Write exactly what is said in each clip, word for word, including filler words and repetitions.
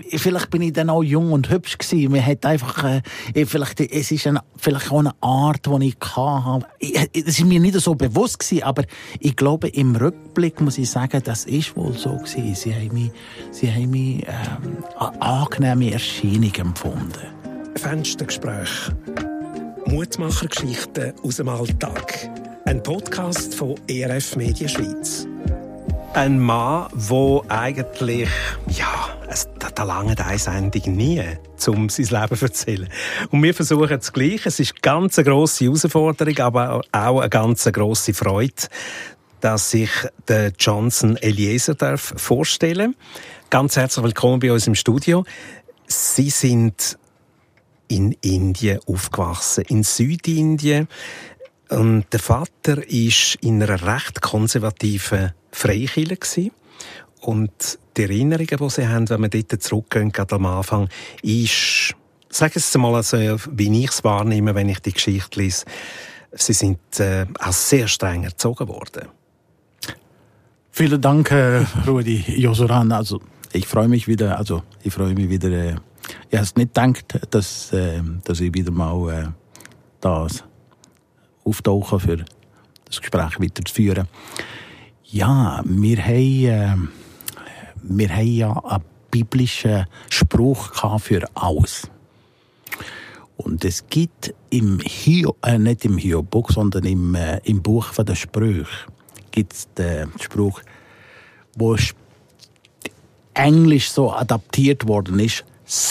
vielleicht bin ich dann auch jung und hübsch gewesen. Man hat einfach, äh, vielleicht, es ist eine, vielleicht auch eine Art, die ich hatte. Es war mir nicht so bewusst gewesen, aber ich glaube, im Rückblick muss ich sagen, das ist wohl so gewesen. Sie haben mich, sie haben mich ähm, eine angenehme Erscheinung empfunden. Fenstergespräch. Mutmachergeschichten aus dem Alltag. Ein Podcast von E R F Media Schweiz. Ein Mann, der eigentlich, ja, es, da, da langt eine Sendung nie, um sein Leben zu erzählen. Und wir versuchen das Gleiche. Es ist eine ganz grosse Herausforderung, aber auch eine ganz grosse Freude, dass ich den Johnson Eliezer darf vorstellen. Ganz herzlich willkommen bei uns im Studio. Sie sind in Indien aufgewachsen, in Südindien. Und der Vater war in einer recht konservativen Freikirche. Und die Erinnerungen, die sie haben, wenn wir dort zurückgehen, gerade am Anfang, ist, sagen Sie es mal, also, wie ich es wahrnehme, wenn ich die Geschichte lese, sie sind äh, auch sehr streng erzogen worden. Vielen Dank, äh, Rudi Josuran. Also, ich freue mich wieder, also, ich freue mich wieder, äh, ich habe nicht gedacht, dass, äh, dass ich wieder mal äh, das auftauchen, für das Gespräch weiterzuführen. Ja, wir haben, äh, wir haben ja einen biblischen Spruch für alles. Und es gibt im Hiob, äh, nicht im Hiob-Buch, sondern im, äh, im Buch der Sprüche gibt es den Spruch, wo Englisch so adaptiert worden ist: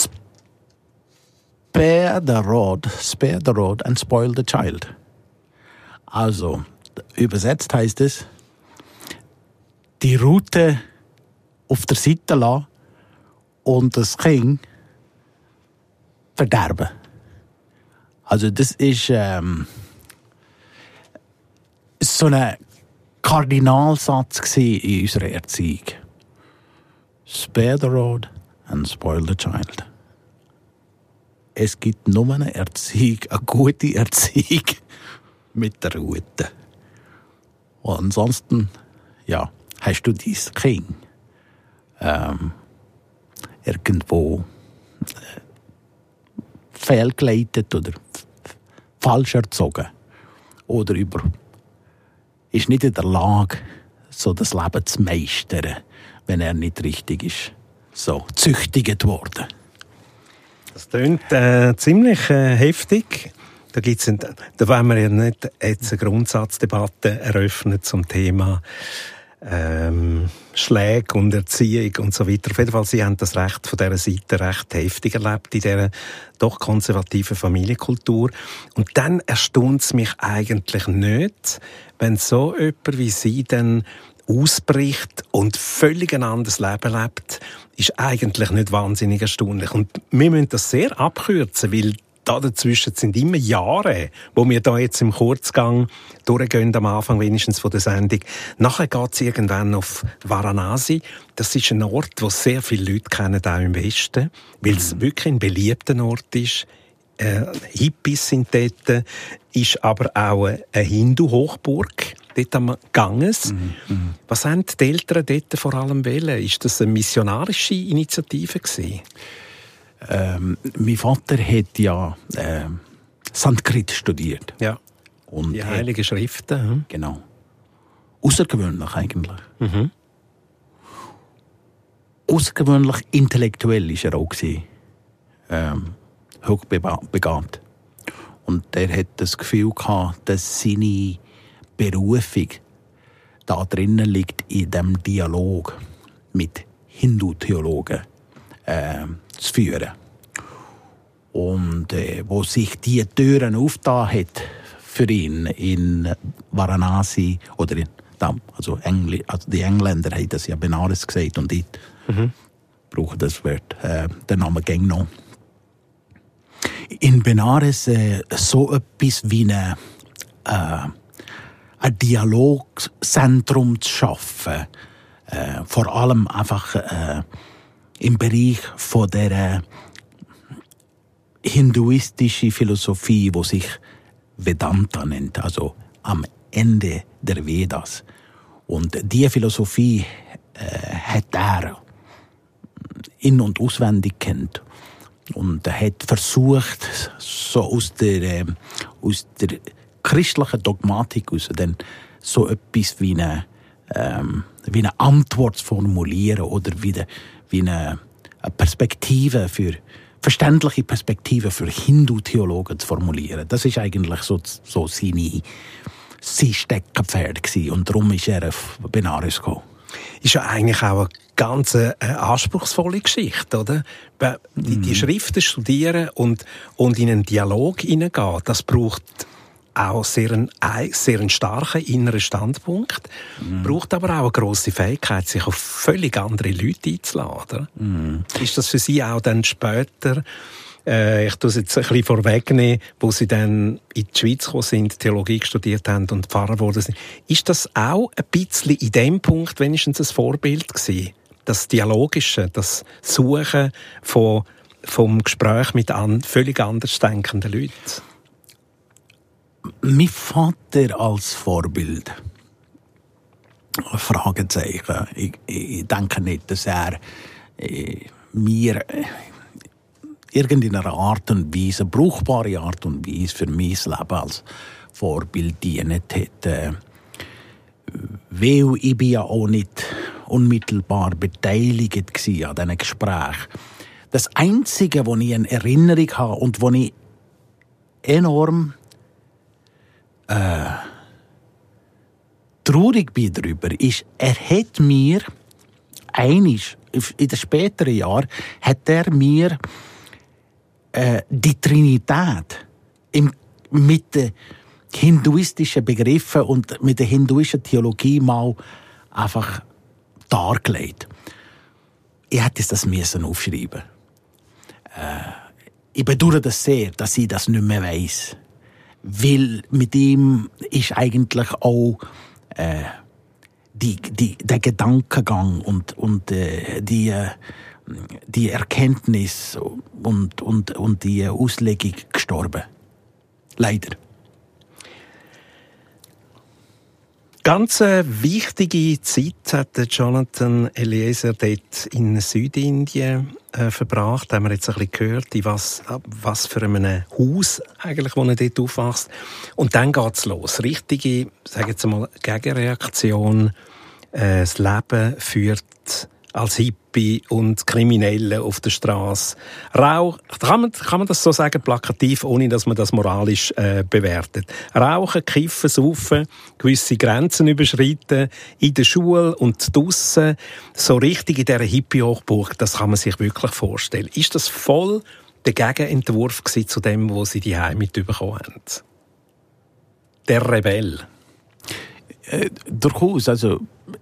Spare the rod, spare the rod and spoil the child. Also, übersetzt heißt es, die Rute auf der Seite lassen und das Kind verderben. Also, das ist ähm, so ein Kardinalsatz in unserer Erziehung. Spare the rod and spoil the child. Es gibt nur eine Erziehung, eine gute Erziehung mit der Rute. Und ansonsten, ja, hast du dein Kind ähm, irgendwo äh, fehlgeleitet oder f- falsch erzogen oder über ist nicht in der Lage, so das Leben zu meistern, wenn er nicht richtig ist, so züchtigt worden. Das klingt äh, ziemlich äh, heftig. Da gibt's ein, da wollen wir ja nicht jetzt eine Grundsatzdebatte eröffnen zum Thema ähm, Schläge und Erziehung und so weiter. Auf jeden Fall, Sie haben das Recht von dieser Seite recht heftig erlebt in dieser doch konservativen Familienkultur. Und dann erstaunt es mich eigentlich nicht, wenn so jemand wie Sie dann ausbricht und völlig ein anderes Leben lebt, ist eigentlich nicht wahnsinnig erstaunlich. Und wir müssen das sehr abkürzen, weil da dazwischen sind immer Jahre, wo wir da jetzt im Kurzgang durchgehen, am Anfang wenigstens von der Sendung. Nachher geht es irgendwann auf Varanasi. Das ist ein Ort, wo sehr viele Leute kennen, auch im Westen, weil es mhm. wirklich ein beliebter Ort ist. Äh, Hippies sind dort, ist aber auch eine Hindu-Hochburg, dort am Ganges. Mhm. Mhm. Was haben die Eltern dort vor allem wollen? Ist das eine missionarische Initiative gewesen? Ähm, mein Vater hat ja äh, Sanskrit studiert. Ja. Und die Heilige Schriften. Hm? Genau. Außergewöhnlich eigentlich. Mhm. Außergewöhnlich intellektuell war er auch. Ähm, hochbegabt. Und er hat das Gefühl gehabt, dass seine Berufung da drinnen liegt in dem Dialog mit Hindu-Theologen äh, zu führen. Und äh, wo sich die Türen aufgetan hat für ihn in Varanasi oder in, also, Engl- also die Engländer haben das ja Benares gesagt und ich mhm. brauche das Wort, äh, den Namen gäng noch. In Benares äh, so etwas wie eine, äh, ein Dialogzentrum zu schaffen, äh, vor allem einfach äh, im Bereich von der hinduistischen Philosophie, die sich Vedanta nennt, also am Ende der Vedas. Und diese Philosophie äh, hat er in- und auswendig kennt. Und er hat versucht, so aus der, äh, aus der christlichen Dogmatik heraus dann so etwas wie eine, ähm, wie eine Antwort zu formulieren oder wie, eine, wie eine, eine Perspektive für, verständliche Perspektive für Hindu-Theologen zu formulieren. Das ist eigentlich so, so seine, sein Steckenpferd gewesen. Und darum ist er auf Benares gekommen. Ist ja eigentlich auch eine ganz äh, anspruchsvolle Geschichte, oder? Die, die Schriften studieren und, und in einen Dialog hineingehen, das braucht auch sehr einen, sehr einen starken inneren Standpunkt, mm. braucht aber auch eine grosse Fähigkeit, sich auf völlig andere Leute einzuladen. Mm. Ist das für Sie auch dann später, äh, ich tue es jetzt ein bisschen vorwegnehmen, wo Sie dann in die Schweiz gekommen sind, Theologie studiert haben und Pfarrer geworden sind, ist das auch ein bisschen in dem Punkt wenigstens ein Vorbild gewesen? Das Dialogische, das Suchen von, vom Gespräch mit an, völlig anders denkenden Leuten? Mein Vater als Vorbild? Fragezeichen. Ich, ich denke nicht, dass er äh, mir äh, irgendeiner Art und Weise, brauchbare Art und Weise für mein Leben als Vorbild dient hat. Äh, weil ich bin ja auch nicht unmittelbar beteiligt war an diesen Gesprächen. Das Einzige, was ich in Erinnerung habe und was ich enorm äh, traurig bin darüber, ist, er hat mir einisch, in den späteren Jahren, hat er mir äh, die Trinität im, mit den hinduistischen Begriffen und mit der hinduistischen Theologie mal einfach dargelegt. Ich hätte das müssen aufschreiben. Äh, ich bedauere das sehr, dass ich das nicht mehr weiss. Weil mit ihm ist eigentlich auch äh, die, die, der Gedankengang und, und äh, die, äh, die Erkenntnis und, und, und die Auslegung gestorben. Leider. Ganz eine wichtige Zeit hat Jonathan Eliezer dort in Südindien äh, verbracht. Da haben wir jetzt ein bisschen gehört, in was, was für einem Haus eigentlich, wo er dort aufwächst. Und dann geht's los. Richtige, sage jetzt mal, Gegenreaktion. Äh, das Leben führt als Hippie und Kriminelle auf der Straße. Rauch, kann man, kann man das so sagen, plakativ, ohne dass man das moralisch äh, bewertet. Rauchen, kiffen, saufen, gewisse Grenzen überschreiten, in der Schule und draussen, so richtig in dieser Hippie-Hochburg, das kann man sich wirklich vorstellen. Ist das voll der Gegenentwurf gewesen zu dem, was Sie die Heim mitbekommen haben? Der Rebell? Äh, durchaus, also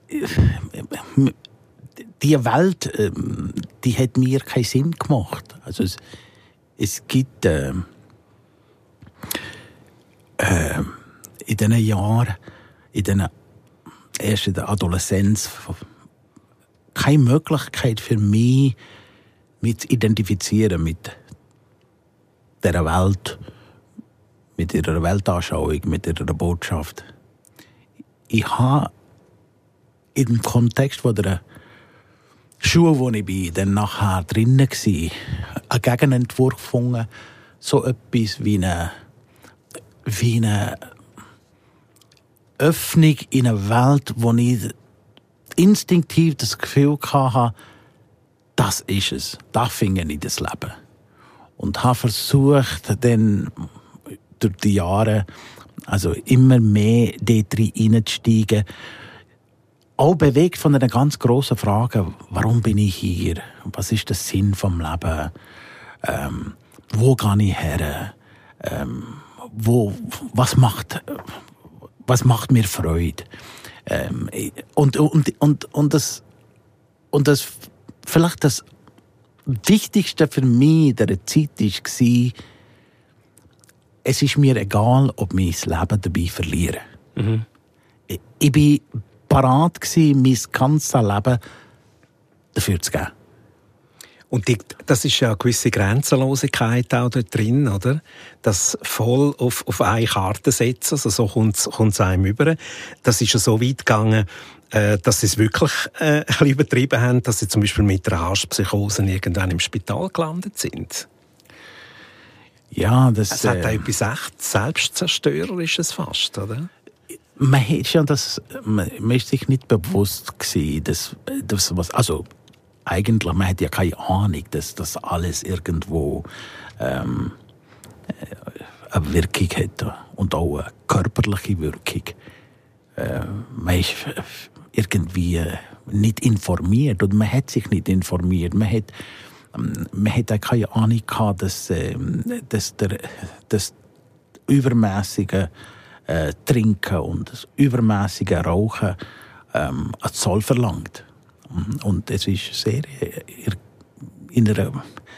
die Welt, die hat mir keinen Sinn gemacht. Also es, es gibt äh, äh, in diesen Jahren, in diesen erst in der Adoleszenz, keine Möglichkeit für mich, mich zu identifizieren mit dieser Welt, mit ihrer Weltanschauung, mit ihrer Botschaft. Ich habe im Kontext von der Schule, wo ich bin, dann nachher drinnen war, einen Gegenentwurf gefunden, so etwas wie eine, wie eine Öffnung in eine Welt, wo ich instinktiv das Gefühl hatte, das ist es, da finde ich das Leben. Und habe versucht, dann durch die Jahre also immer mehr dort hineinzusteigen, auch bewegt von einer ganz grossen Frage, warum bin ich hier? Was ist der Sinn vom Leben? Ähm, wo gehe ich her? Ähm, wo, was macht, was macht mir Freude? Ähm, und, und, und, und das, und das, vielleicht das Wichtigste für mich in dieser Zeit war, es ist mir egal, ob ich mein Leben dabei verliere. Mhm. Ich, ich bin parat gsi, mein ganzes Leben dafür zu geben. Und die, das ist ja eine gewisse Grenzenlosigkeit auch dort drin, oder? Das voll auf, auf eine Karte setzen, also so kommt es einem über. Das ist ja so weit gegangen, äh, dass sie es wirklich äh, ein bisschen übertrieben haben, dass sie zum Beispiel mit einer Hasspsychose irgendwann im Spital gelandet sind. Ja, das... Es hat äh, etwas echt Selbstzerstörerisches fast, oder? Man, hat schon das, man, man ist sich nicht bewusst gewesen, dass, dass was, also eigentlich, man hat ja keine Ahnung, dass das alles irgendwo ähm, eine Wirkung hat und auch eine körperliche Wirkung. Äh, man ist irgendwie nicht informiert und man hat sich nicht informiert. Man hat, man hat auch keine Ahnung gehabt, dass, äh, dass, der, dass übermäßige äh, Trinken und das übermäßige Rauchen ähm, einen Zoll verlangt. Und es ist sehr in einer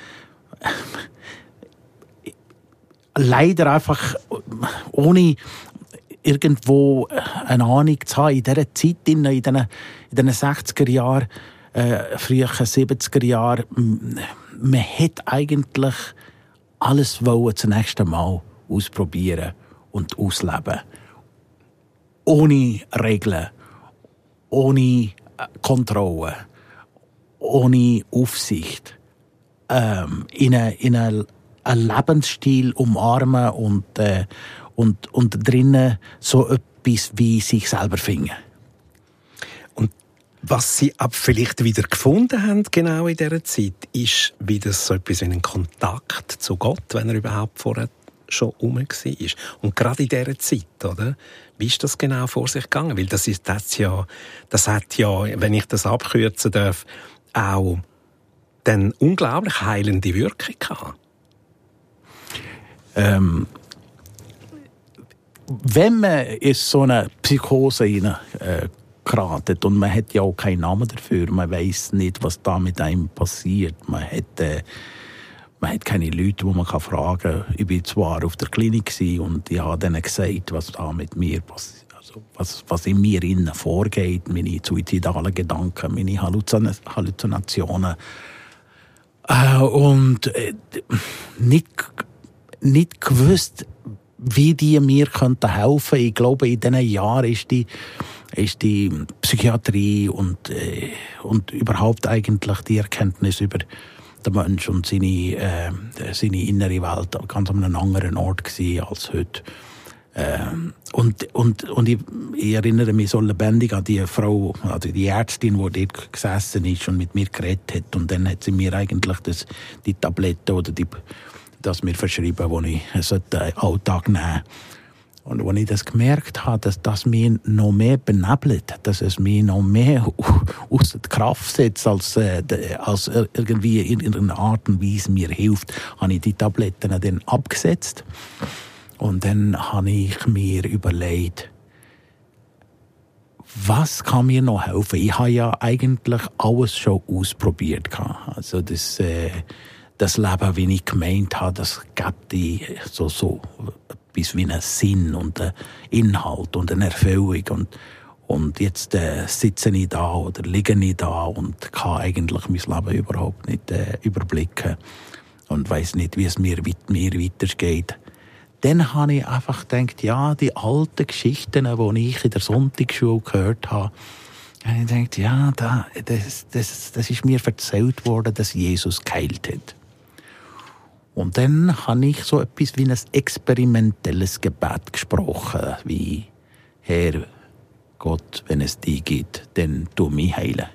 leider einfach ohne irgendwo eine Ahnung zu haben, in dieser Zeit, in den, in den sechziger Jahren, äh, frühen siebziger Jahren, man hat eigentlich alles wollen zunächst einmal ausprobieren und ausleben. Ohne Regeln, ohne Kontrolle, ohne Aufsicht, ähm, in einen in eine, einen Lebensstil umarmen und, äh, und, und drinnen so etwas wie sich selber finden. Und was Sie ab vielleicht wieder gefunden haben, genau in dieser Zeit, ist wieder so etwas wie ein Kontakt zu Gott, wenn er überhaupt vorher schon rum war. Und gerade in dieser Zeit, oder? Wie ist das genau vor sich gegangen? Weil das ist das ja, das hat ja, wenn ich das abkürzen darf, auch eine unglaublich heilende Wirkung gehabt. Ähm, wenn man in so eine Psychose hineingeratet äh, und man hat ja auch keinen Namen dafür, man weiß nicht, was da mit einem passiert, man hat äh, Man hat keine Leute, die man fragen kann. Ich war zwar auf der Klinik und ich habe denen gesagt, was da mit mir passiert. Also was, was in mir innen vorgeht, meine suizidalen Gedanken, meine Halluzinationen. Äh, und äh, nicht, nicht gewusst, wie die mir helfen könnten. Ich glaube, in diesen Jahren ist die, ist die Psychiatrie und, äh, und überhaupt eigentlich die Erkenntnis über der Mensch und seine, äh, seine innere Welt ganz an einem anderen Ort gewesen als heute. Äh, und und, und ich, ich erinnere mich so lebendig an die Frau, also die Ärztin, die dort gesessen ist und mit mir geredet hat. Und dann hat sie mir eigentlich das, die Tabletten oder die, das mir verschrieben, die ich sollte Alltag nehmen sollte. Und als ich das gemerkt habe, dass das mich noch mehr benebelt, dass es mich noch mehr aus der Kraft setzt, als, äh, als irgendwie in irgendeiner Art und Weise mir hilft, habe ich die Tabletten dann abgesetzt. Und dann habe ich mir überlegt, was kann mir noch helfen? Ich habe ja eigentlich alles schon ausprobiert. Also das, äh, das Leben, wie ich gemeint habe, das gibt die so, so etwas wie einen Sinn und einen Inhalt und eine Erfüllung. Und, und jetzt äh, sitze ich da oder liege ich da und kann eigentlich mein Leben überhaupt nicht äh, überblicken und weiss nicht, wie es mir, mir weitergeht. Dann habe ich einfach gedacht, ja, die alten Geschichten, die ich in der Sonntagsschule gehört habe, habe ich gedacht, ja, da, das, das, das ist mir erzählt worden, dass Jesus geheilt hat. Und dann habe ich so etwas wie ein experimentelles Gebet gesprochen, wie Herr Gott, wenn es dich gibt, dann tu mich heilen.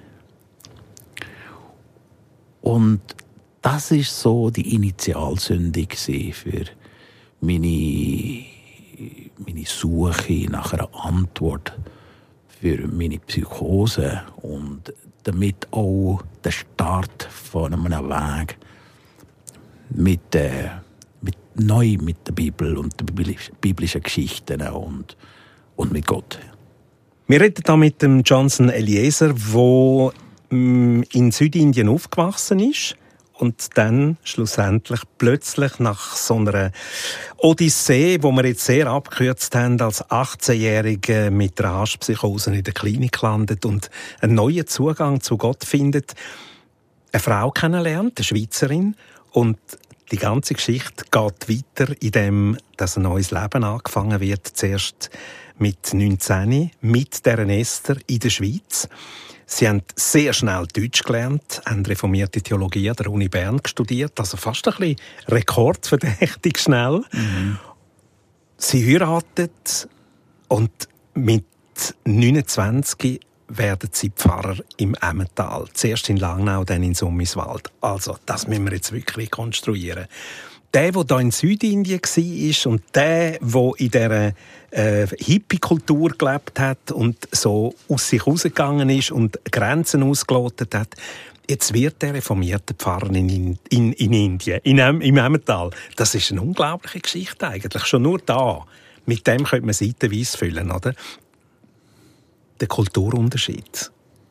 Und das ist so die Initialsünde für meine, meine Suche nach einer Antwort für meine Psychose und damit auch der Start von einem Weg mit, äh, mit neu mit der Bibel und den biblischen Geschichten und, und mit Gott. Wir reden da mit dem Johnson Eliezer, der ähm, in Südindien aufgewachsen ist und dann schlussendlich plötzlich nach so einer Odyssee, wo wir jetzt sehr abgekürzt haben, als achtzehnjähriger mit einer Hasspsychose in der Klinik landet und einen neuen Zugang zu Gott findet. eine Frau kennenlernt, eine Schweizerin, und die ganze Geschichte geht weiter, indem dass ein neues Leben angefangen wird. Zuerst mit neunzehn, mit der Esther in der Schweiz. Sie haben sehr schnell Deutsch gelernt, haben reformierte Theologie an der Uni Bern studiert, also fast ein bisschen rekordverdächtig schnell. Mhm. Sie heiraten und mit neunundzwanzig werden sie Pfarrer im Emmental. Zuerst in Langnau, dann in Summiswald. Also, das müssen wir jetzt wirklich konstruieren. Der, der hier in Südindien war und der, der in dieser äh, Hippie-Kultur gelebt hat und so aus sich rausgegangen ist und Grenzen ausgelotet hat, jetzt wird der reformierte Pfarrer in, in, in Indien, in, im Emmental. Das ist eine unglaubliche Geschichte eigentlich. Schon nur da. Mit dem könnte man seitenweise füllen, oder? Der Kulturunterschied.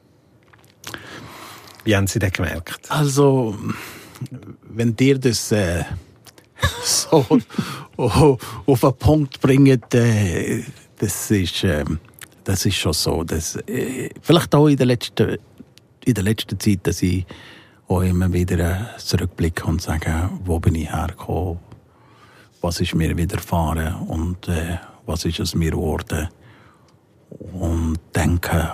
Wie haben Sie das gemerkt? Also, wenn dir das äh, so oh, auf den Punkt bringt, äh, das ist, äh, das ist schon so. Das, äh, vielleicht auch in der letzten, in der letzten Zeit, dass ich auch immer wieder zurückblicke und sage, wo bin ich hergekommen, was ist mir widerfahren und äh, was ist es mir geworden. Und denke,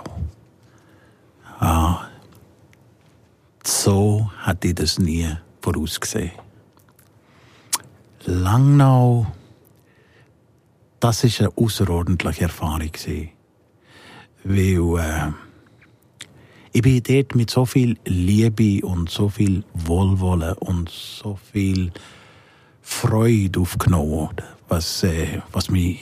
ah, so hätte ich das nie vorausgesehen. Langnau, das war eine außerordentliche Erfahrung. Weil äh, ich bin dort mit so viel Liebe und so viel Wohlwollen und so viel Freude aufgenommen, was, äh, was mich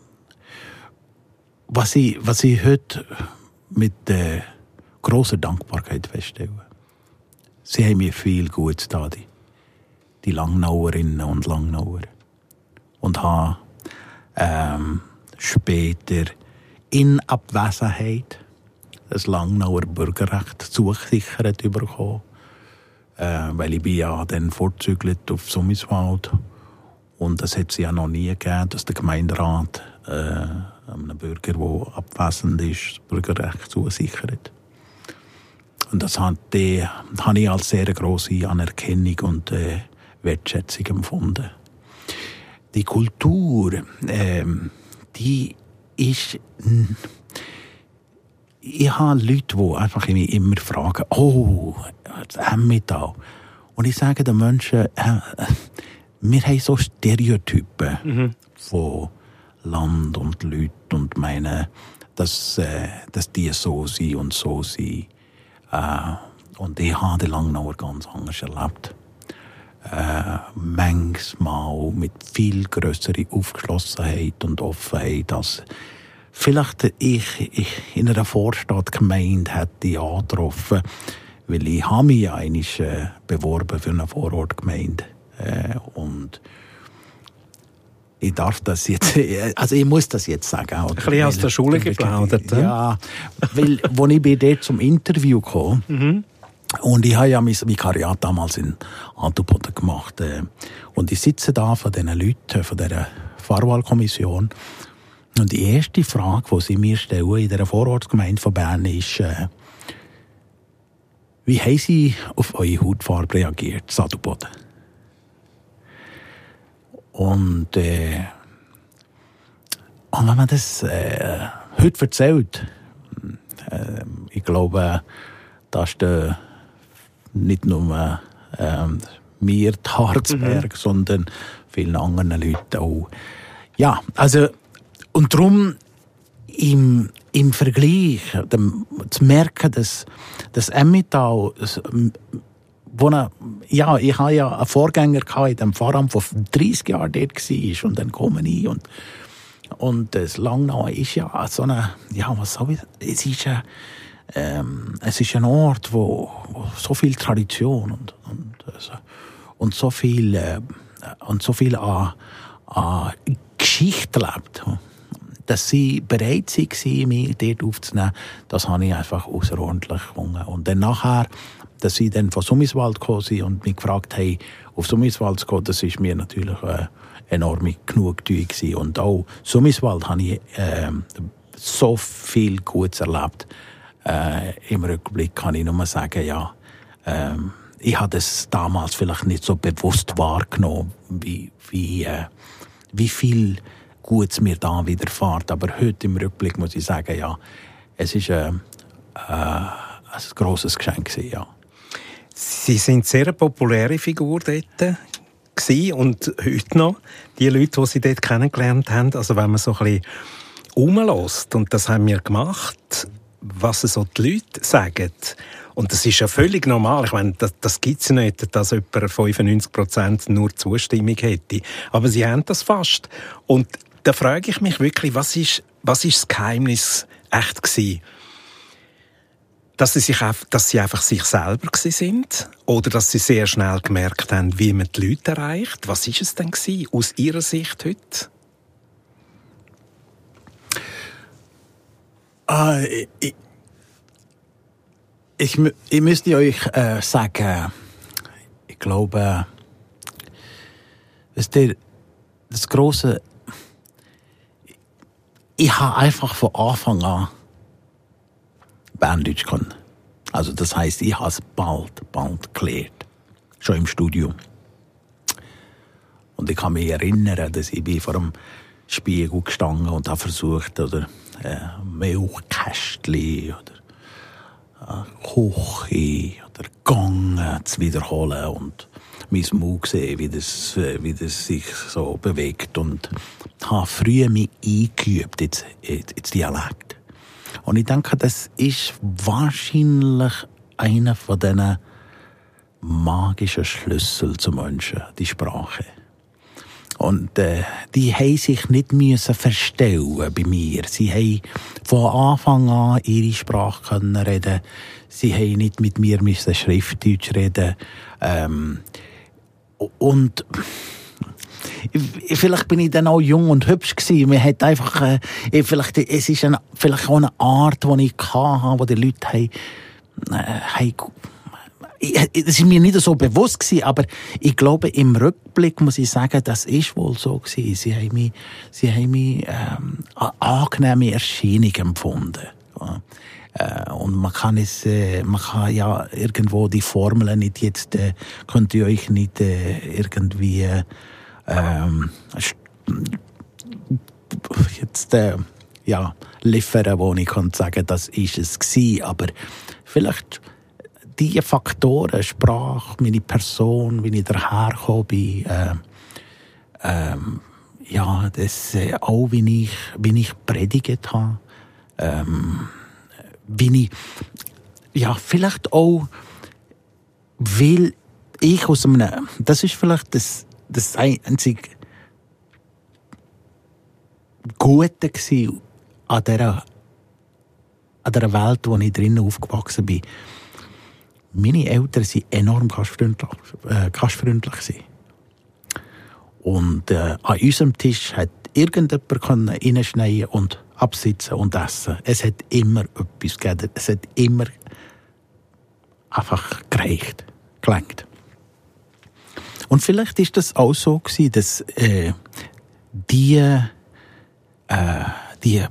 Was ich, was ich heute mit äh, grosser Dankbarkeit feststelle. Sie haben mir viel Gutes getan, die, die Langnauerinnen und Langnauer. Und habe ähm, später in Abwesenheit das Langnauer Bürgerrecht zugesichert bekommen. Äh, weil ich bin ja dann fortzügelt auf Summiswald. Und es hat es ja noch nie gegeben, dass der Gemeinderat äh, einem Bürger, der abwesend ist, das Bürgerrecht zusichert. Und das habe ich als sehr grosse Anerkennung und äh, Wertschätzung empfunden. Die Kultur, äh, die ist... Ich habe Leute, die einfach mich immer fragen, oh, das Emmental. Und ich sage den Menschen, äh, wir haben so Stereotypen mhm. von Land und Leuten und meinen, dass, äh, dass die so sind und so sind. Äh, und ich habe den Langnauer ganz anders erlebt. Äh, manchmal mit viel grösserer Aufgeschlossenheit und Offenheit, als vielleicht ich, ich in einer Vorstadtgemeinde hätte angetroffen, weil ich habe mich ja einmal äh, beworben für eine Vorortgemeinde. Äh, und ich darf das jetzt, also ich muss das jetzt sagen. Ein bisschen aus der Schule geplaudert. Ja, weil, als ich dort zum Interview kam, mhm. und ich habe ja mein Vikariat damals in Adelboden gemacht, äh, und ich sitze da von diesen Leuten, von dieser Fahrwahlkommission, und die erste Frage, die sie mir stellen in dieser Vorortsgemeinde von Bern, ist, äh, wie haben Sie auf eure Hautfarbe reagiert, Adelboden? Und, äh, und wenn man das äh, heute erzählt, äh, ich glaube, da stehen nicht nur äh, mir, die Harzberg, mhm. sondern vielen anderen Leuten auch. Ja, also, und darum im, im Vergleich dem, zu merken, dass das Emmental, wo er, ja, ich hatte ja einen Vorgänger in dem Pfarramt, der dreissig Jahre dort war, und dann komme ich und, und das Langnau ist ja so eine, ja, was soll ich, es ist ein, ähm, es ist ein Ort, wo, wo so viel Tradition und, und, also, und so viel, äh, und so viel an, an Geschichte lebt. Dass sie bereit waren, mich dort aufzunehmen, das habe ich einfach außerordentlich gefunden. Und dann nachher, dass sie dann von Summiswald gekommen sind und mich gefragt haben, auf Summiswald zu gehen, das war mir natürlich eine enorme Genugtuung gewesen. Und auch Summiswald habe ich äh, so viel Gutes erlebt. Äh, Im Rückblick kann ich nur sagen, ja, Ähm, ich habe das damals vielleicht nicht so bewusst wahrgenommen, wie, wie, äh, wie viel Gutes mir da widerfährt. Aber heute im Rückblick muss ich sagen, ja, es ist äh, äh, ein grosses Geschenk gewesen, ja. Sie sind sehr eine populäre Figur dort gewesen und heute noch. Die Leute, die Sie dort kennengelernt haben, also wenn man so ein bisschen rumlässt, und das haben wir gemacht, was so die Leute sagen. Und das ist ja völlig normal. Ich meine, das, das gibt es nicht, dass jemand fünfundneunzig Prozent nur Zustimmung hätte. Aber sie haben das fast. Und da frage ich mich wirklich, was ist, was ist das Geheimnis echt gewesen? Dass sie, sich, dass sie einfach sich selber sind? Oder dass sie sehr schnell gemerkt haben, wie man die Leute erreicht? Was ist es denn gewesen, aus Ihrer Sicht heute? Äh, ich, ich, ich müsste euch äh, sagen, ich glaube, wisst ihr, das grosse, ich habe einfach von Anfang an Berndeutsch können. Also das heisst, ich habe es bald, bald gelernt. Schon im Studium. Und ich kann mich erinnern, dass ich vor dem Spiegel gestanden und habe versucht, oder äh, Milchkästchen oder äh, Küche oder Gang zu wiederholen und mein Mund gesehen, wie das, wie das sich so bewegt. Und habe früher mich eingeübt ins, ins Dialekt. Und ich denke, das ist wahrscheinlich einer von diesen magischen Schlüssel zum Menschen, die Sprache. Und äh, die haben sich nicht müssen verstellen bei mir. Sie haben von Anfang an ihre Sprache können reden. Sie haben nicht mit mir müssen Schriftdeutsch reden. Ähm, und vielleicht bin ich dann auch jung und hübsch gewesen. Man hat einfach, äh, vielleicht, es ist eine, vielleicht auch eine Art, die ich hatte, wo die Leute haben, äh, haben das ist mir nicht so bewusst gewesen, aber ich glaube, im Rückblick muss ich sagen, das ist wohl so gewesen. Sie haben mich, sie haben mich ähm, eine angenehme Erscheinung empfunden. Ja. Äh, und man kann es, äh, man kann ja irgendwo die Formeln nicht jetzt, äh, könnt ihr euch nicht äh, irgendwie ähm, jetzt äh, ja liefern, wo ich kann sagen, das ist es gewesen. Aber vielleicht diese Faktoren, Sprache, meine Person, wie ich dahergekommen bin, äh, ähm, ja, das, äh, auch wie ich, wie ich predigt habe, ähm, wie ich, ja, vielleicht auch, weil ich aus einem, das ist vielleicht das, das einzige Gute gewesen an dieser, an dieser Welt, wo ich drinnen aufgewachsen bin. Meine Eltern waren enorm gastfreundlich. Äh, gastfreundlich. Und äh, an unserem Tisch hat irgendjemand reinschneiden und absitzen und essen. Es hat immer etwas gegeben. Es hat immer einfach gereicht, gelangt. Und vielleicht ist das auch so gewesen, dass äh, die, äh, die,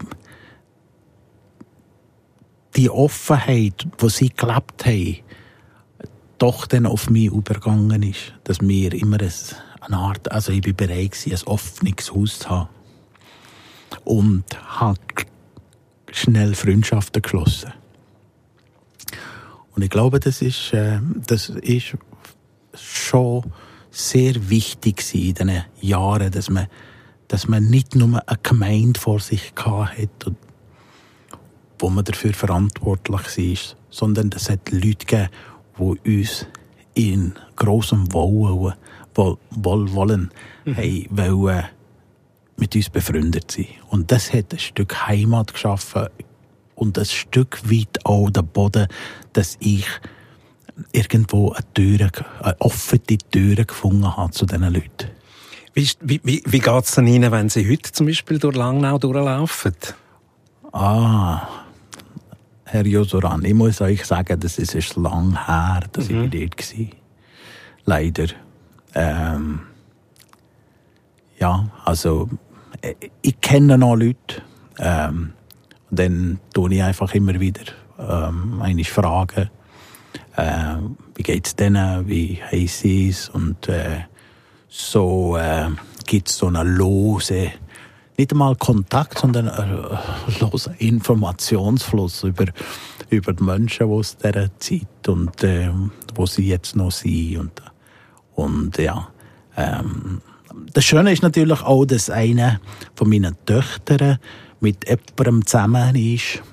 die Offenheit, die sie gelebt haben, doch dann auf mich übergegangen ist, dass mir immer eine Art, also ich bin bereit gewesen, ein offenes Haus zu haben und habe schnell Freundschaften geschlossen. Und ich glaube, das ist, äh, das ist schon sehr wichtig gewesen in diesen Jahren, dass man, dass man nicht nur eine Gemeinde vor sich hatte, wo man dafür verantwortlich war, sondern es hat Leute gegeben, die uns in grossem Wohlwollen wohl, wohl wollen, mhm. hey, wollen mit uns befreundet sein. Und das hat ein Stück Heimat geschaffen und ein Stück weit auch den Boden, dass ich irgendwo eine Tür, eine offene Tür gefunden habe zu diesen Leuten. Wie, wie, wie geht es denn Ihnen, wenn Sie heute zum Beispiel durch Langnau durchlaufen? Ah... Herr Josoran, ich muss euch sagen, das ist lang her, dass mhm. ich dort war. Leider. Ähm, ja, also, ich kenne noch Leute. Ähm, und dann tue ich einfach immer wieder ähm, einige Fragen. äh, wie geht's denen, wie heiß sie es und äh, so äh, gibt es so eine lose, nicht einmal Kontakt, sondern einen losen Informationsfluss über, über die Menschen aus dieser Zeit und äh, wo sie jetzt noch sind. Und, und ja, ähm, das Schöne ist natürlich auch, dass eine von meinen Töchtern mit jemandem zusammen ist,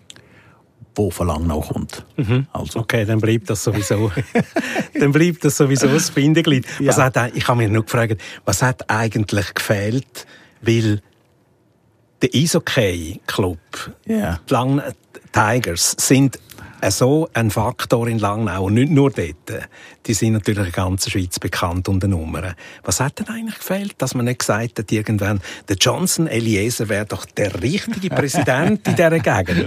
wo von Langnau kommt. Mhm. Also. Okay, dann bleibt das sowieso, dann bleibt das sowieso das Bindeglied. Ja. Was hat, ich habe mich noch gefragt, was hat eigentlich gefehlt, weil der Eishockey-Club, Yeah. die Lang Tigers, sind so ein Faktor in Langnau und nicht nur dort. Die sind natürlich in der ganzen Schweiz bekannt unter Nummern. Was hat denn eigentlich gefehlt, dass man nicht gesagt hat, irgendwann, der Johnson Eliezer wäre doch der richtige Präsident in dieser Gegend?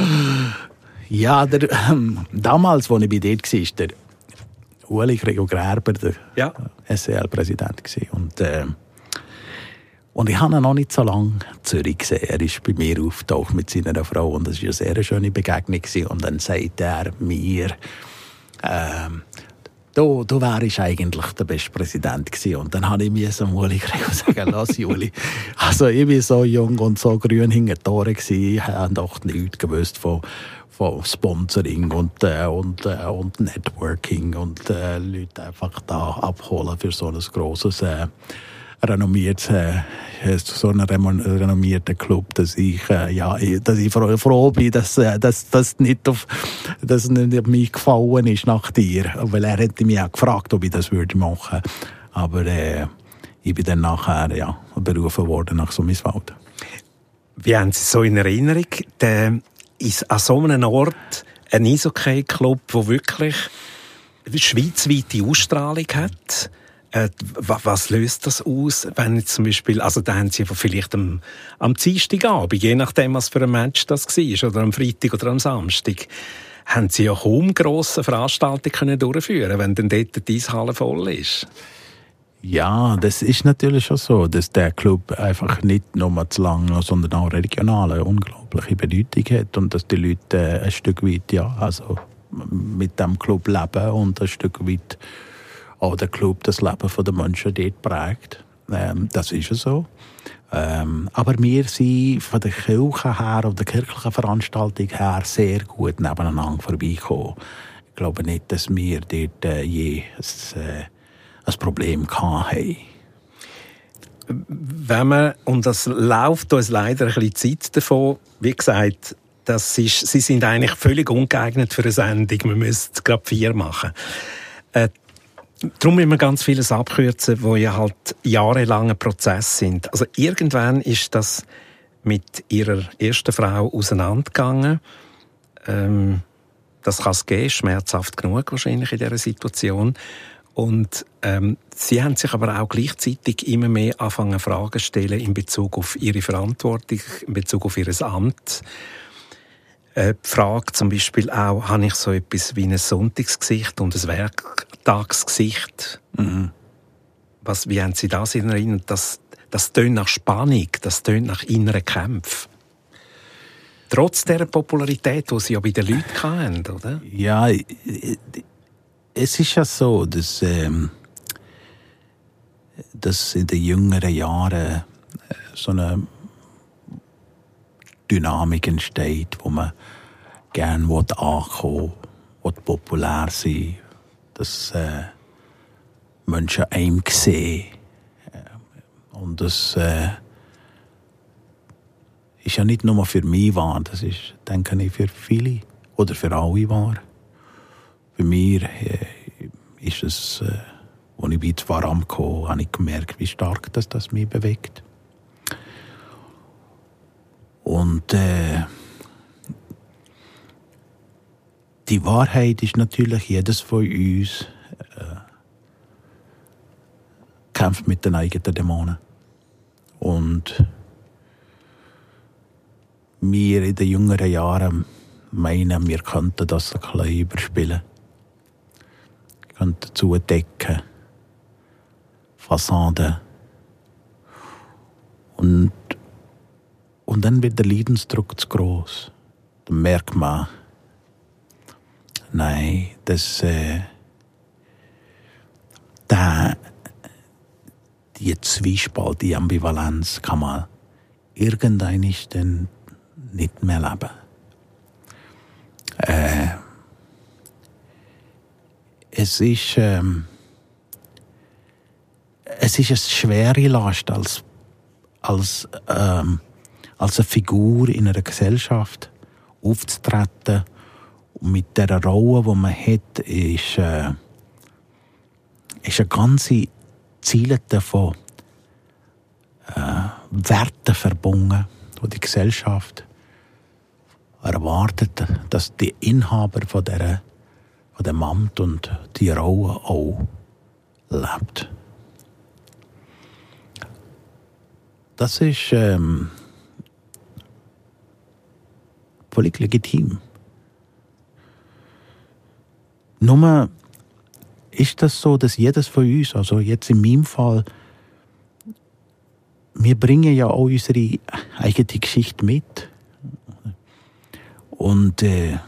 Ja, der, ähm, damals, als ich bei dort war, der Uli Gregor Gerber, der Ja. S C L-Präsident. Und, äh, und ich habe ihn noch nicht so lange in Zürich gesehen. Er ist bei mir aufgetaucht mit seiner Frau und das war eine sehr schöne Begegnung. Und dann sagt er mir, äh, du, du wärst eigentlich der beste Präsident gewesen. Und dann habe ich mir so Uli Gregor sagen, lass Uli. Also ich war so jung und so grün hinter die Tore gewesen. Ich habe doch nichts gewusst von von Sponsoring und, äh, und, äh, und Networking und äh, Leute einfach da abholen für so ein grosses, äh, renommiertes, äh, so einen renommierten Club, dass ich, äh, ja, dass ich froh, froh bin, dass äh, das dass nicht auf, dass nicht auf mich gefallen ist nach dir, weil er hätte mich auch gefragt, ob ich das würde machen, aber äh, ich bin dann nachher ja berufen worden nach Sumiswald. Wie haben Sie so in Erinnerung, der ist an so einem Ort ein Eishockey-Club, der wirklich schweizweite Ausstrahlung hat. Äh, was löst das aus, wenn jetzt zum Beispiel, also da haben Sie vielleicht am, am Dienstagabend, je nachdem, was für ein Match das war, oder am Freitag oder am Samstag, haben Sie ja kaum grosse Veranstaltungen können durchführen, wenn dann dort die Eishalle voll ist. Ja, das ist natürlich schon so, dass der Club einfach nicht nur zu lang, sondern auch regional eine unglaubliche Bedeutung hat und dass die Leute ein Stück weit ja, also mit dem Club leben und ein Stück weit auch der Club das Leben der Menschen dort prägt. Ähm, das ist ja so. Ähm, aber wir sind von der Kirche her oder der kirchlichen Veranstaltung her sehr gut nebeneinander vorbeigekommen. Ich glaube nicht, dass wir dort äh, je ein, äh, ein Problem hatten. Wenn man, und das läuft uns leider ein bisschen Zeit davon, wie gesagt, das ist, Sie sind eigentlich völlig ungeeignet für eine Sendung. Wir müssen gerade vier machen. Äh, darum müssen wir ganz vieles abkürzen, wo ja halt jahrelange Prozesse sind. Also irgendwann ist das mit Ihrer ersten Frau auseinandergegangen. Ähm, das kann es geben, schmerzhaft genug wahrscheinlich in dieser Situation. Und ähm, Sie haben sich aber auch gleichzeitig immer mehr angefangen, Fragen zu stellen in Bezug auf Ihre Verantwortung, in Bezug auf Ihr Amt. Äh, die Frage zum Beispiel auch, habe ich so etwas wie ein Sonntagsgesicht und ein Werktagsgesicht? Mhm. Was, wie haben Sie das in Erinnerung? Das, das tönt nach Spannung, das tönt nach inneren Kämpfen. Trotz dieser Popularität, die Sie ja bei den Leuten hatten, oder? Ja, es ist ja so, dass, ähm, dass in den jüngeren Jahren äh, so eine Dynamik entsteht, wo man gerne ankommen will, populär sein, dass äh, Menschen einem sehen. Und das äh, ist ja nicht nur für mich wahr, das ist, denke ich, für viele oder für alle wahr. Bei mir äh, ist es, äh, als ich bei Zwaram kam, habe ich gemerkt, wie stark das, das mich bewegt. Und äh, die Wahrheit ist natürlich, jedes von uns äh, kämpft mit den eigenen Dämonen. Und wir in den jüngeren Jahren meinen, wir könnten das ein bisschen überspielen. Wir könnten zudecken, Fassaden. Und, und dann wird der Leidensdruck zu gross. Dann merkt man, nein, das, äh, der, die Zwiespalt, die Ambivalenz kann man irgendwann dann nicht mehr leben. Äh, es ist, ähm, es ist eine schwere Last als, als, ähm, als eine Figur in einer Gesellschaft aufzutreten. Und mit der Rolle, die man hat, ist, äh, ist eine ganze Ziele von äh, Werten verbunden, die die Gesellschaft erwartet, dass die Inhaber von, der, von dem Amt und die Rolle auch lebt. Das ist ähm, völlig legitim. Nur ist das so, dass jedes von uns, also jetzt in meinem Fall, wir bringen ja auch unsere eigene Geschichte mit. Und, äh,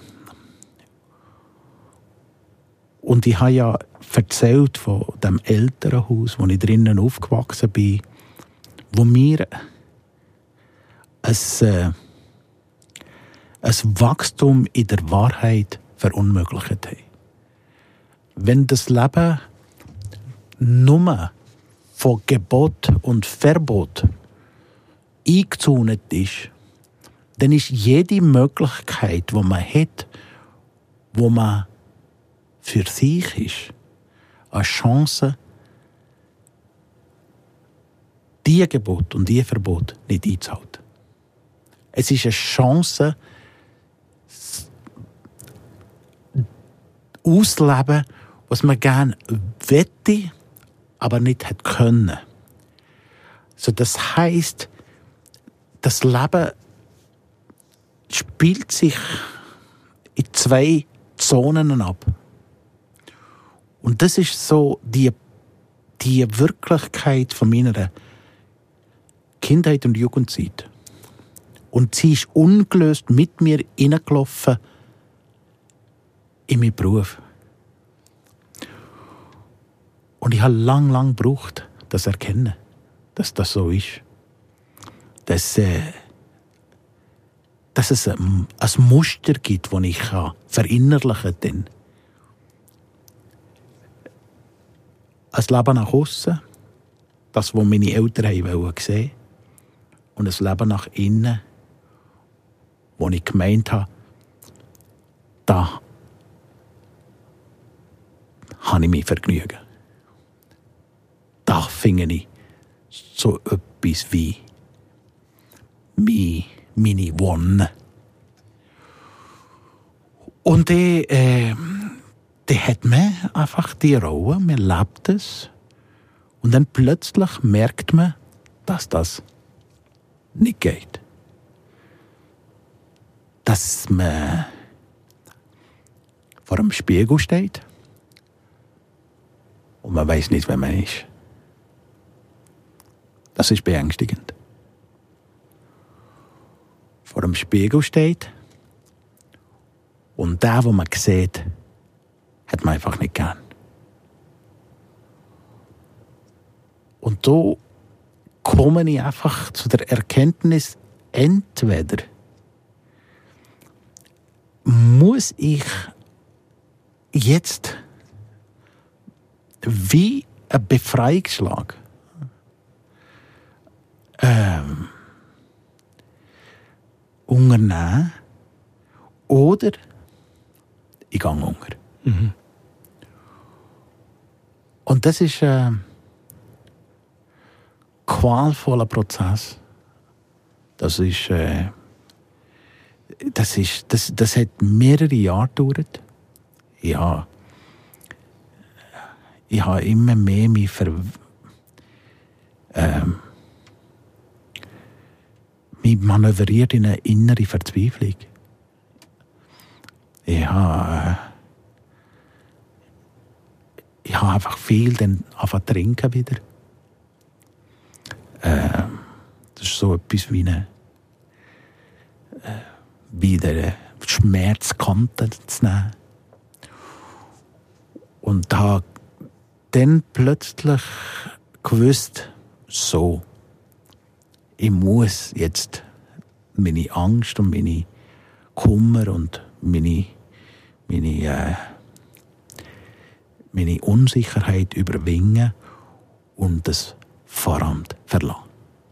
und ich habe ja erzählt von dem Elternhaus, wo ich drinnen aufgewachsen bin, wo mir ein, äh, ein Wachstum in der Wahrheit verunmöglicht haben. Wenn das Leben nur von Gebot und Verbot eingezäunt ist, dann ist jede Möglichkeit, die man hat, wo man für sich ist, eine Chance, diese Gebot und diese Verbot nicht einzuhalten. Es ist eine Chance, auszuleben, was man gerne wette, aber nicht hat können. So, das heisst, das Leben spielt sich in zwei Zonen ab. Und das ist so die, die Wirklichkeit von meiner Kindheit und Jugendzeit. Und sie ist ungelöst mit mir hineingelaufen in meinen Beruf. Und ich habe lang, lang gebraucht, das zu erkennen, dass das so ist. Dass, äh, dass es ein, ein Muster gibt, das ich verinnerlichen kann. Ein Leben nach aussen, das, was meine Eltern sehen wollten, und ein Leben nach innen, wo ich gemeint habe, da habe ich mich vergnügen. Da finde ich so etwas wie meine Wonne. Und dann, äh, dann hat man einfach die Rolle, man lebt es. Und dann plötzlich merkt man, dass das nicht geht. Dass man vor einem Spiegel steht und man weiß nicht, wer man ist. Das ist beängstigend. Vor einem Spiegel steht und der, wo man sieht, hat man einfach nicht gern. Und da komme ich einfach zu der Erkenntnis, entweder muss ich jetzt wie ein Befreiungsschlag ähm, unternehmen oder ich gehe unter. Mhm. Und das ist ein qualvoller Prozess. Das ist, äh, das ist, das, das hat mehrere Jahre gedauert. Ja, ich habe immer mehr mich ver, ähm, mich manövriert in eine innere Verzweiflung. Ich habe, äh, ich habe einfach viel dann angefangen zu trinken wieder. Äh, das ist so etwas wie eine äh, wie der Schmerzkante zu nehmen. Und habe dann plötzlich gewusst, so, ich muss jetzt meine Angst und meine Kummer und meine, meine, äh, meine Unsicherheit überwinden und das Pfarramt verlassen.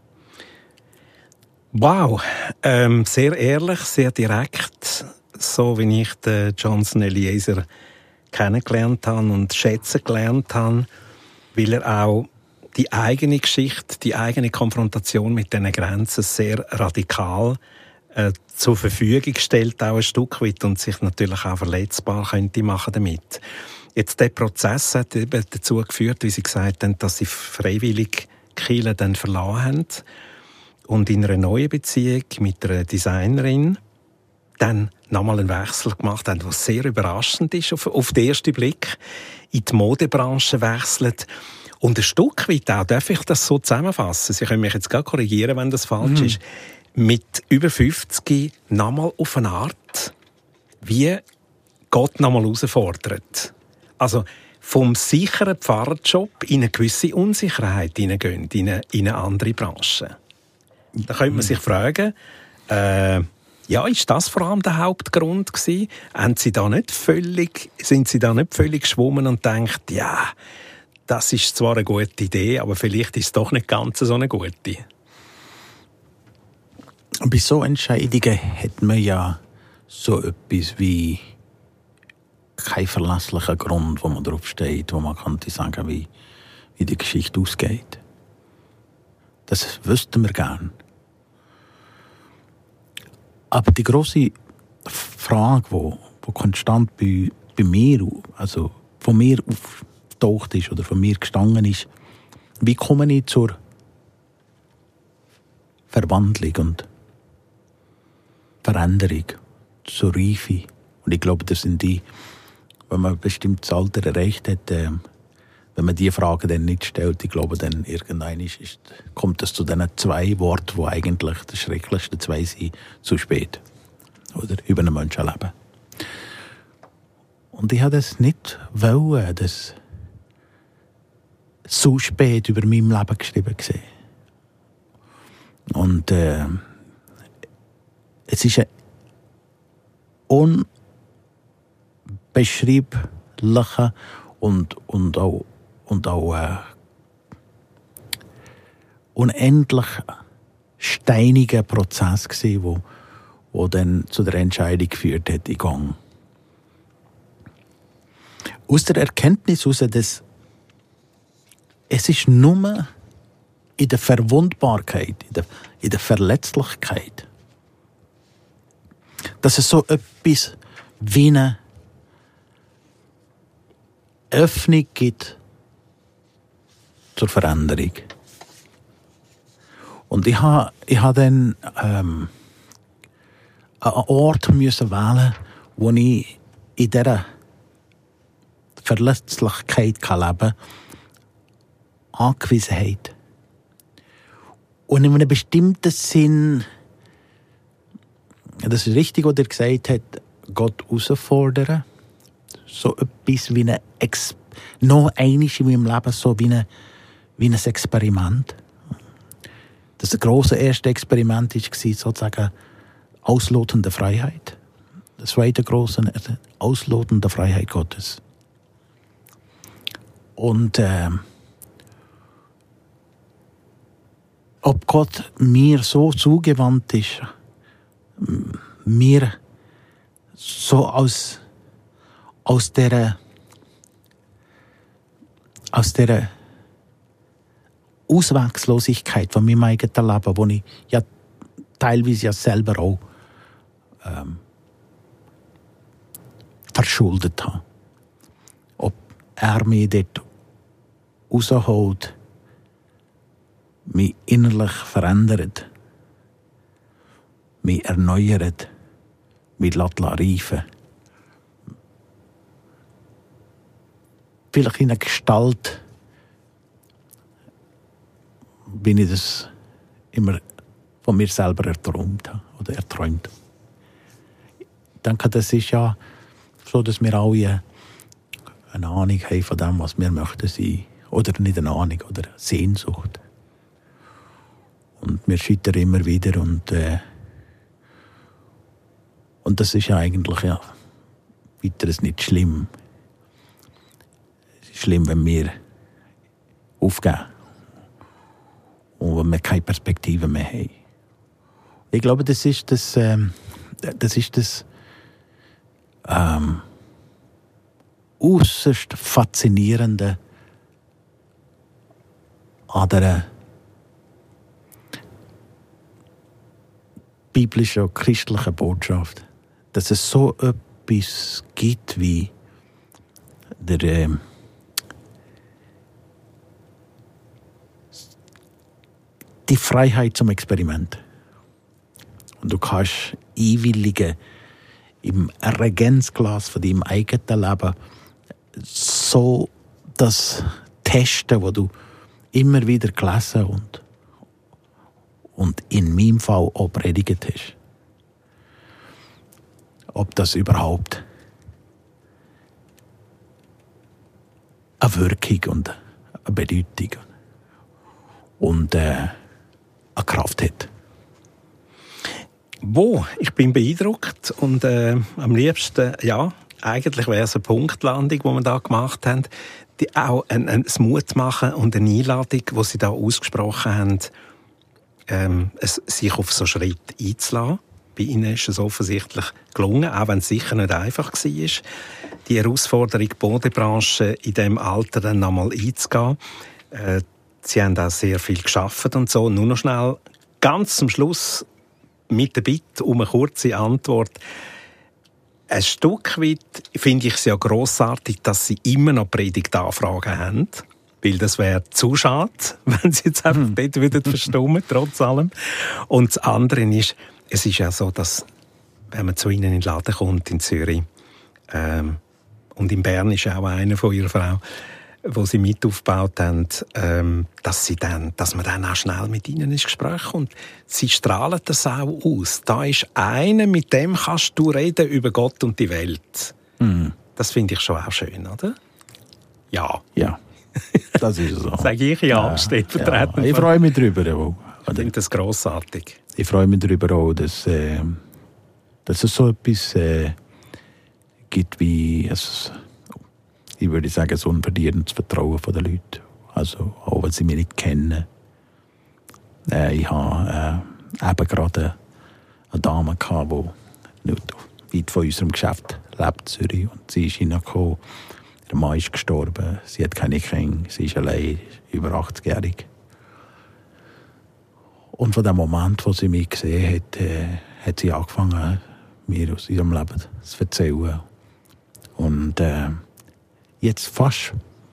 Wow, ähm, sehr ehrlich, sehr direkt, so wie ich den Johnson Eliezer kennengelernt habe und schätzen gelernt habe, weil er auch die eigene Geschichte, die eigene Konfrontation mit diesen Grenzen sehr radikal äh, zur Verfügung stellt, auch ein Stück weit, und sich natürlich auch verletzbar könnte machen damit. Jetzt, der Prozess hat eben dazu geführt, wie Sie gesagt haben, dass Sie freiwillig Kirche dann verlassen haben und in einer neuen Beziehung mit einer Designerin dann nochmal einen Wechsel gemacht haben, was sehr überraschend ist, auf, auf den ersten Blick, in die Modebranche wechselt. Und ein Stück weit auch, darf ich das so zusammenfassen, Sie können mich jetzt gar korrigieren, wenn das falsch mm. ist, mit über fünfzig nochmal auf eine Art, wie Gott nochmal herausfordert. Also vom sicheren Pfarrerjob in eine gewisse Unsicherheit hineingehen, in eine, in eine andere Branche. Da könnte man sich fragen, äh, ja, ist das vor allem der Hauptgrund gewesen? Haben Sie da nicht völlig, sind Sie da nicht völlig geschwommen und denkt, ja, das ist zwar eine gute Idee, aber vielleicht ist es doch nicht ganz so eine gute? Bei so Entscheidungen hat man ja so etwas wie keinen verlässlichen Grund, wo man drauf steht, wo man könnte sagen, wie, wie die Geschichte ausgeht. Das wüssten wir gern. Aber die grosse Frage, die, die konstant bei, bei mir, also von mir aufgetaucht ist oder von mir gestanden ist, wie komme ich zur Verwandlung und Veränderung, zur Reife? Und ich glaube, das sind die, wenn man ein bestimmtes Alter erreicht hat, äh, wenn man diese Frage dann nicht stellt, ich glaube, dann irgendwann ist, ist, kommt es zu diesen zwei Worten, die eigentlich das schrecklichste zwei sind, zu spät. Oder über ein Menschenleben. Und ich habe das nicht wollen, das so spät über mein Leben geschrieben gesehen. Und äh, es ist ein unbeschreiblicher und, und auch und auch äh, unendlich steiniger Prozess gsi, wo, wo dann zu der Entscheidung geführt hat, in Gang. Aus der Erkenntnis heraus, dass es ist nur in der Verwundbarkeit, in der, in der Verletzlichkeit, dass es so etwas wie eine Öffnung gibt zur Veränderung. Und ich habe ich ha dann ähm, einen Ort müssen wählen, wo ich in dieser Verletzlichkeit leben kann, Angewiesenheit. Und in einem bestimmten Sinn, das ist richtig, was er gesagt hat, Gott herausfordern. So etwas wie eine Ex- noch einmal in meinem Leben, so wie, eine, wie ein Experiment. Das grosse erste Experiment war sozusagen auslotende Freiheit. Das zweite grosse, auslotende Freiheit Gottes. Und äh, ob Gott mir so zugewandt ist, mir so aus, aus der aus der Ausweglosigkeit von meinem eigenen Leben, wo ich ja teilweise ja selber auch ähm, verschuldet habe. Ob er mich dort rausholt, mich innerlich verändert, mich erneuert, mich reifen. Vielleicht in einer Gestalt, wie ich das immer von mir selber erträumt habe oder erträumt. Ich denke, das ist ja so, dass wir alle eine Ahnung haben von dem, was wir möchten sein. Oder nicht eine Ahnung, oder eine Sehnsucht. Und wir scheitern immer wieder und äh, und das ist ja eigentlich ja weiteres nicht schlimm. Es ist schlimm, wenn wir aufgeben und wenn wir keine Perspektive mehr haben. Ich glaube, das ist das, ähm, das ist das ähm, äußerst faszinierende an der biblischen und christlichen Botschaft, dass es so etwas gibt wie der, äh, die Freiheit zum Experiment. Und du kannst einwilligen im Reagenzglas von deinem eigenen Leben so das testen, was du immer wieder gelesen und, und in meinem Fall auch predigt hast. Ob das überhaupt eine Wirkung und eine Bedeutung und äh, eine Kraft hat. Wo? Ich bin beeindruckt und äh, am liebsten, ja, eigentlich wäre es eine Punktlandung, die wir da gemacht haben. Die auch ein, ein Mut machen und eine Einladung, die Sie da ausgesprochen haben, ähm, es, sich auf so einen Schritt einzulassen. Bei Ihnen ist es offensichtlich gelungen, auch wenn es sicher nicht einfach war, die Herausforderung, die Modebranche in diesem Alter dann nochmal einzugehen. Äh, Sie haben auch sehr viel gearbeitet und so. Nur noch schnell, ganz zum Schluss, mit der Bitte um eine kurze Antwort. Ein Stück weit finde ich es ja grossartig, dass Sie immer noch Predigtanfragen haben. Weil das wäre zu schade, wenn Sie jetzt einfach dort wieder verstummen, trotz allem. Und das andere ist, es ist ja so, dass, wenn man zu Ihnen in den Laden kommt, in Zürich, ähm, und in Bern ist auch einer von Ihrer Frau, wo Sie mit aufgebaut haben, ähm, dass, sie dann, dass man dann auch schnell mit Ihnen ins Gespräch kommt. Sie strahlen das auch aus. Da ist einer, mit dem kannst du reden über Gott und die Welt. Mhm. Das finde ich schon auch schön, oder? Ja. Ja, das ist so. Sage ich ja, ja stellvertretend. Ja. Ich freue mich darüber auch. Ich finde das grossartig. Ich freue mich darüber auch, dass, äh, dass es so etwas äh, gibt wie... Es, ich würde sagen, so ein unverdierendes Vertrauen der Leute. Also, auch wenn sie mich nicht kennen. Äh, ich hatte äh, eben gerade eine Dame, die nicht weit von unserem Geschäft lebt, in Zürich. Und sie ist hineingekommen. Der Mann ist gestorben. Sie hat keine Kinder. Sie ist allein, über achtzigjährig. Und von dem Moment, wo sie mich gesehen hat, äh, hat sie angefangen, mir aus ihrem Leben zu erzählen. Und äh, jetzt fast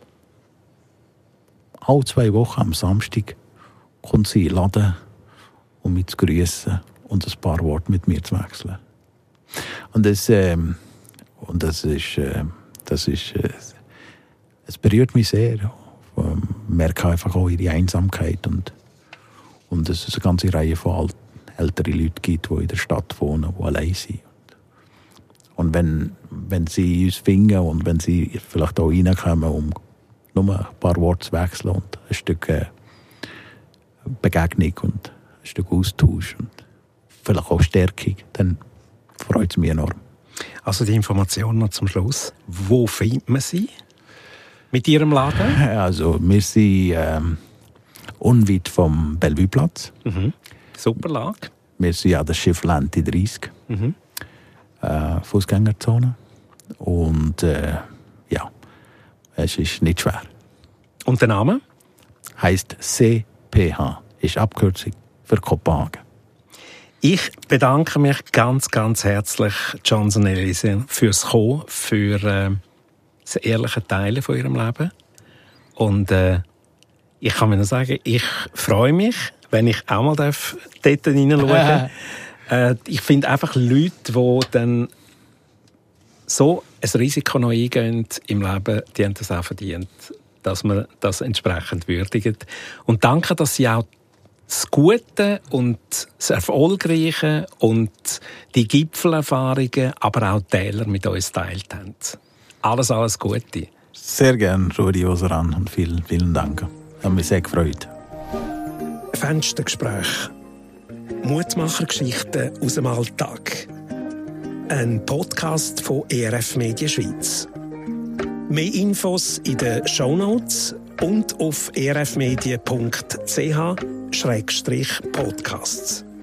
alle zwei Wochen am Samstag kommt sie in den Laden, um mich zu grüßen und ein paar Worte mit mir zu wechseln. Und das, ähm, und das ist, äh, das ist, äh, es berührt mich sehr. Ich merke einfach auch ihre Einsamkeit und, und dass es eine ganze Reihe von älteren Leuten gibt, die in der Stadt wohnen, die allein sind. Und wenn, wenn sie uns finden und wenn sie vielleicht auch reinkommen, um nur ein paar Worte zu wechseln und ein Stück äh, Begegnung und ein Stück Austausch und vielleicht auch Stärkung, dann freut es mich enorm. Also die Information noch zum Schluss. Wo findet man sie mit Ihrem Laden? Also wir sind ähm, unweit vom Bellevue-Platz. Mhm. Super Lage. Wir sind an der Schifflände dreißig. Mhm. Äh, Fußgängerzone. Und äh, ja, es ist nicht schwer. Und der Name? Heißt C P H. Ist Abkürzung für Kopenhagen. Ich bedanke mich ganz, ganz herzlich, Johnson Elise, fürs Kommen, für äh, das ehrliche Teilen von Ihrem Leben. Und äh, ich kann mir nur sagen, ich freue mich, wenn ich auch mal darf dort hineinschauen darf. Äh, ich finde einfach Leute, die dann so ein Risiko noch eingehen im Leben, die haben das auch verdient, dass man das entsprechend würdigt. Und danke, dass Sie auch das Gute und das Erfolgreiche und die Gipfelerfahrungen, aber auch die Täler mit uns geteilt haben. Alles, alles Gute. Sehr gerne, Rudi Oseran, und vielen, vielen Dank. Hat mich sehr gefreut. Fenstergespräch. Mutmachergeschichten aus dem Alltag. Ein Podcast von E R F Media Schweiz. Mehr Infos in den Shownotes und auf e r f medien punkt c h slash podcasts.